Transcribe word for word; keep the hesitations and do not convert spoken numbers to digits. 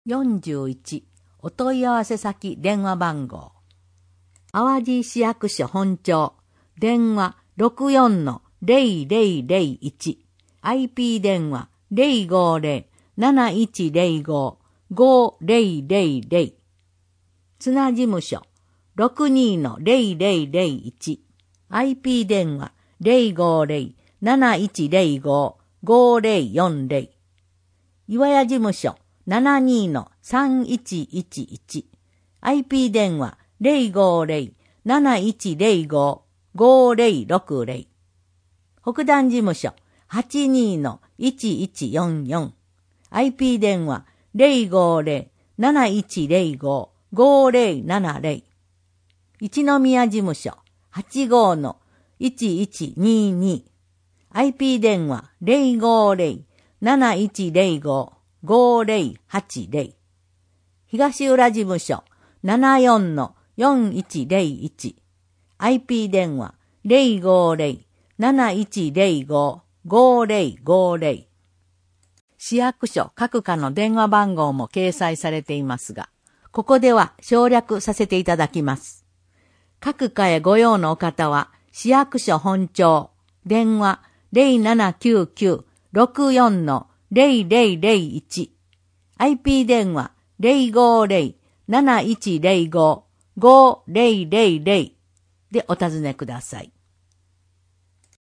よんじゅういち、お問い合わせ先電話番号。淡路市役所本庁、電話 ろくよんのゼロゼロゼロいち、アイピー 電話 ゼロごゼロ なないちゼロご ごゼロゼロゼロ、綱事務所 ろくにのゼロゼロゼロいち、アイピー 電話 ゼロごゼロ なないちゼロご ごゼロよんゼロ、岩屋事務所 ななにのさんいちいちいち、アイピー 電話 ゼロごゼロ なないちゼロご ごゼロろくゼロ、北段事務所 はちにのいちいちよんよん、アイピー 電話 ゼロごゼロ なないちゼロご ごゼロななゼロ、一宮事務所 はちごのいちいちにに、アイピー 電話 ゼロごゼロ なないちゼロご ごゼロはちゼロ、東浦事務所 ななよんのよんいちゼロいち、アイピー 電話 ゼロごゼロ なないちゼロご ごゼロごゼロ、市役所各課の電話番号も掲載されていますが、ここでは省略させていただきます。各課へご用のお方は、市役所本庁、電話 ゼロななきゅうきゅう ろくよんのゼロゼロゼロいち、アイピー 電話 ゼロごゼロ なないちゼロご ごゼロゼロゼロでお尋ねください。